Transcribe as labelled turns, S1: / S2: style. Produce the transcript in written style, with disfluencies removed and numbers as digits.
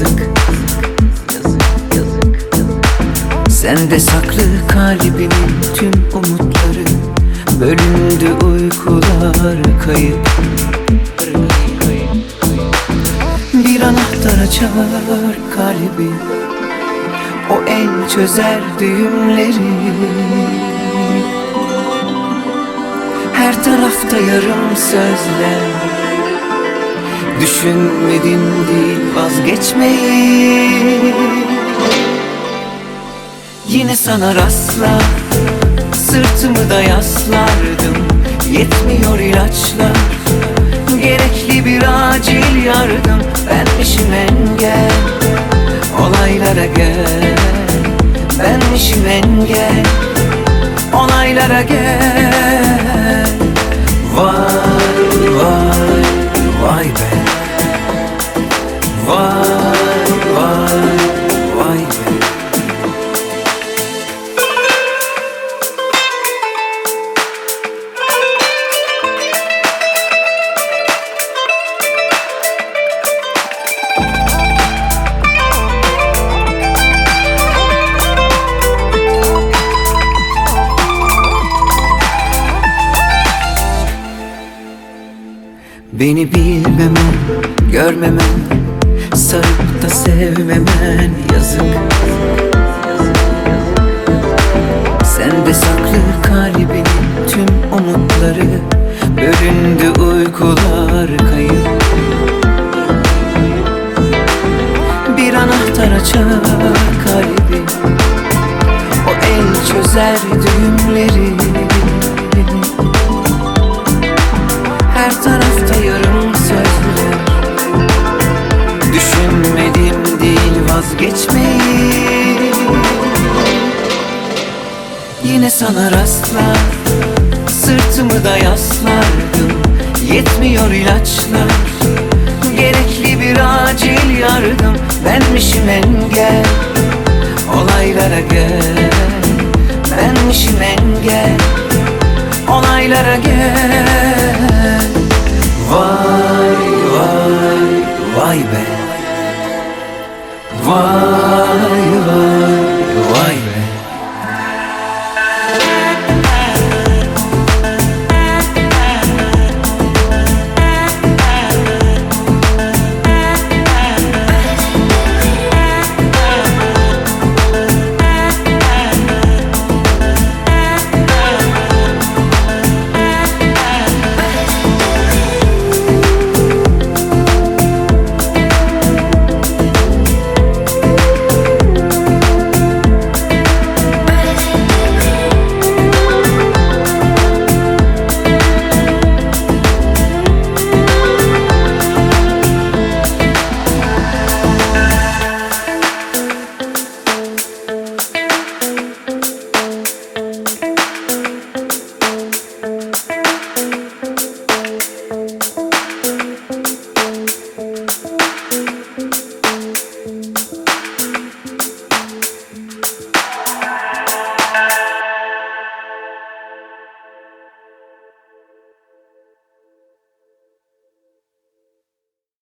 S1: yazık. Sende saklı kalbimin tüm umutları, bölündü uykular kayıp. Bir anahtar açar kalbi, o el çözer düğümleri. Her tarafta yarım sözler, düşünmedim değil vazgeçmeyi. Yine sana rastlar, sırtımı da yaslardım. Yetmiyor ilaçlar, gerekli bir acil yardım. Benmişim engel, olaylara gel. Benmişim engel, olaylara gel. Vay vay vay be, vay vay vay be. Beni bilmemen, görmemen, sarıp da sevmemen yazık. Sende saklı kalbinin tüm umutları, bölündü uykular kayıp. Bir anahtar açar kalbi, o el çözer düğümleri. Her tarafta yarım sözler, düşünmedim değil vazgeçmeyi. Yine sana rastlar, sırtımı da yaslardım. Yetmiyor ilaçlar, gerekli bir acil yardım. Benmişim engel, olaylara gel. Benmişim engel, olaylara gel. Vay vay vay be, vay.